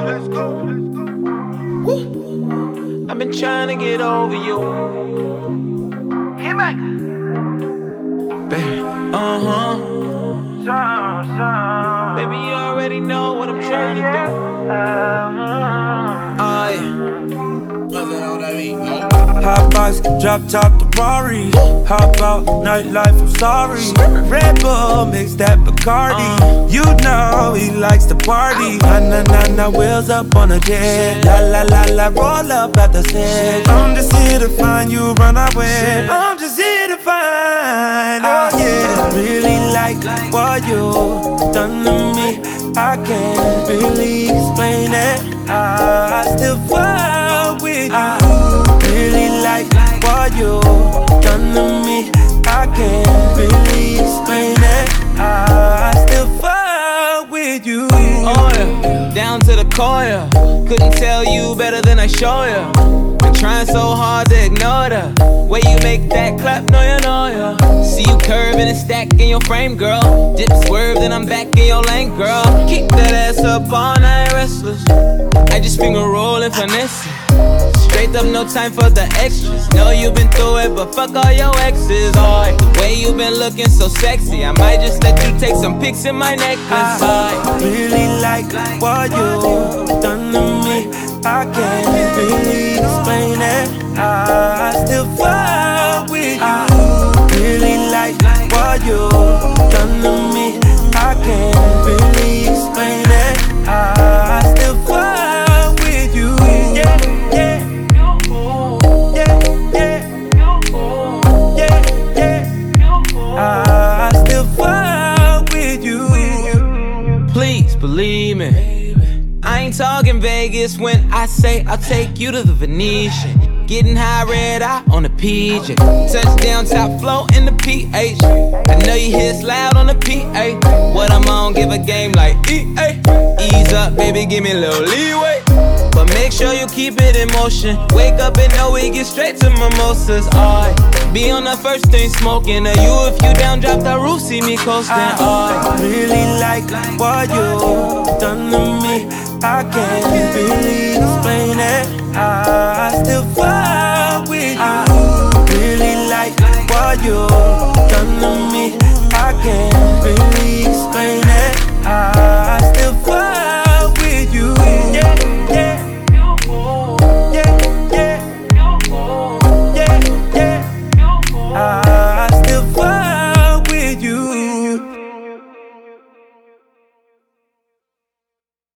I've been trying to get over you. Get back. Baby, baby, you already know what I'm trying to do. Hot box, drop top the Rari. Hop out, nightlife, I'm sorry. Red Bull, mix that Bacardi. You know he likes to party. Na wheels up on a jet. La la la la, roll up at the set. I'm just here to find you, run away. I'm just here to find, oh yeah. Really like what you done to me. I can't really explain it. I still fall with you. Really like what you done to me. I can't really explain it. I still fall with you. Oh yeah, down to the core, yeah. Couldn't tell you better than I show you. Been trying so hard to ignore the way you make that clap, no you know ya. See you curving and stack in your frame, girl. Dip swerve, then I'm back in your lane, girl. Keep that ass up all night, restless. I just finger roll and finesse it. Straight up, no time for the extras. Know you been through it, but fuck all your exes. Oh, the way you been looking so sexy, I might just let you take some pics in my necklace. I really like what you done to me. I can't really explain it. I still fall with you. Really like what you done to me. I can't really explain it. I still fall with you. Yeah, yeah. I still fall with you. Please believe me, I ain't talking Vegas when I say I'll take you to the Venetian. Getting high, red eye on the PJ. Touchdown, top flow in the PH. I know you hear loud on the PA. What I'm on, give a game like EA. Ease up, baby, give me a little leeway. But make sure you keep it in motion. Wake up and know we get straight to mimosas. Alright, be on the first thing smoking. Or you, if you down, drop the roof, see me coasting. I really like what you done to me. I can't really explain it. I still fall with you. Really like what you done to me. I can't